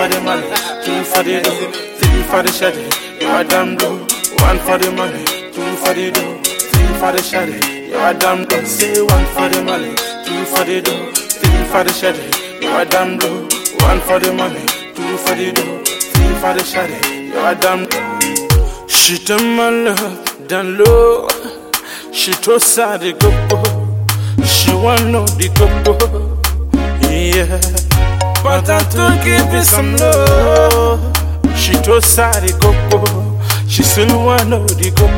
for the money, two for the dough, three for the shady. You are damn low. One for the money, two for the dough, three for the shady. You are damn low. Say one for the money, two for the dough, three for the shady. You are damn low. One for the money, two for the dough, three for the shady. You are damn low. She done my love, done low. She told Sadi go. She want know the go. Yeah, but I to give it some love. She told Sadi go. She still want know the go.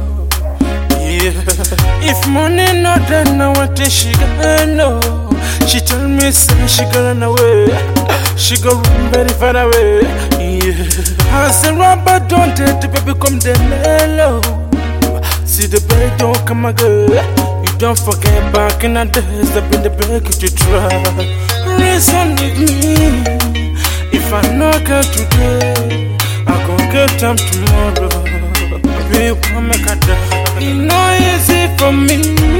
Yeah, if money not then I want it, she gonna know. She tell me say she gonna run away. She go run very far away. Yeah, I say rapper don't date the baby come the mellow. See the baby don't come again. You don't forget back in the days I've been the beg you to try. Reason with me. If I not get today, I gon' get time tomorrow. Baby, wanna make a die. It's not easy for me.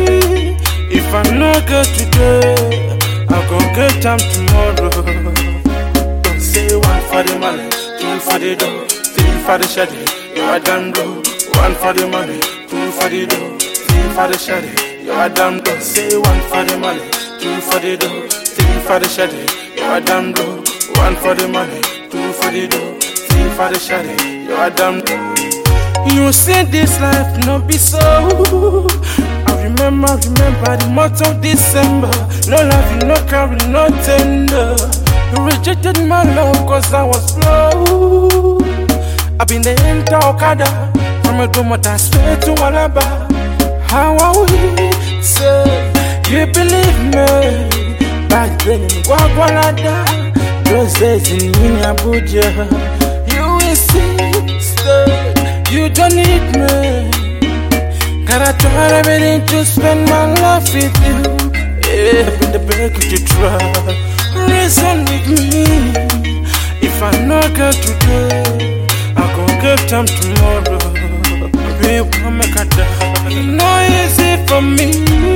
If I not get today, I gon' get time tomorrow. Don't say one for the money, two for the dough, three for the shady. You are damn low. One for the money, two for the dough, three for the shady. You are damn low. Say one for the money, two for the dough, three for the shady. You are damn low. One for the money, two for the dough, three for the shady. You are damn low. You say this life no be so. I remember the month of December. No love, you no carry, no tender. You rejected my love cause I was slow. I've been the enter Okada. From a Domata straight to Alaba. How are we? Say, you believe me? Back then in Guagualada. Those days in Abuja. You insist. You don't need me. Gotta try everything to spend my life with you. Yeah, I've been the beg to try. Reason with me. If I not get today, I gon' get time tomorrow. Baby, wanna make a die. It's not easy for me.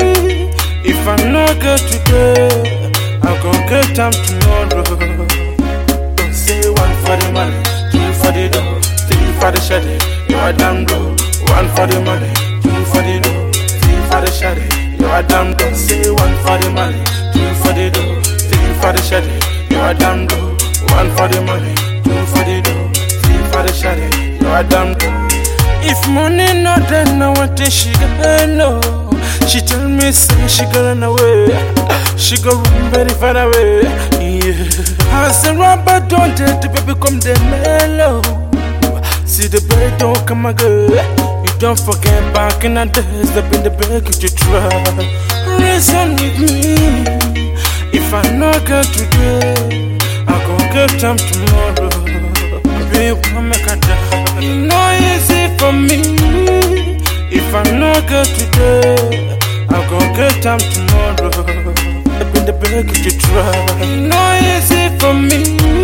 If I not get today, I gon' get time tomorrow. Don't say one for the money, two for the dough, three for the shady. You are damn low. One for the money, two for the dough, three for the shady. You are damn low. Say one for the money, two for the dough, three for the shady. You are damn low. One for the money, two for the dough, three for the shady. You are damn low. If money not then I want it, she gonna know. She tell me say she gonna run away. She go run very far away. Yeah, I say rapper don't date the baby come the mellow. See the baby don't come again. You don't forget back in the days I've been the beg you to try. Reason with me. If I not get today, I gon' get time tomorrow. Baby, wanna make a die. It's not easy for me. If I not get today, I gon' get time tomorrow. I've been the beg you to try. It's not easy for me.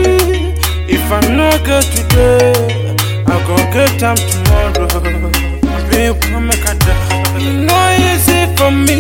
If I not get today, I gon' get time tomorrow. Baby, wanna make a die. It's not easy for me.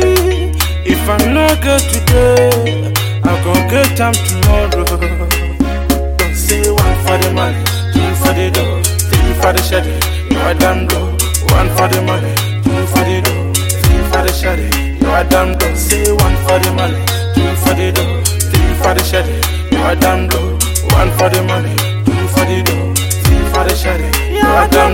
If I not get today, I gon' get time tomorrow. Don't say one for the money, two for the dough, three for the shady. You are damn low. One for the money, two for the dough, three for the shady. You are damn low. Say one for the money, two for the dough, three for the shady. You are damn low. One for the money, two for the dough, three for the shady. You are damn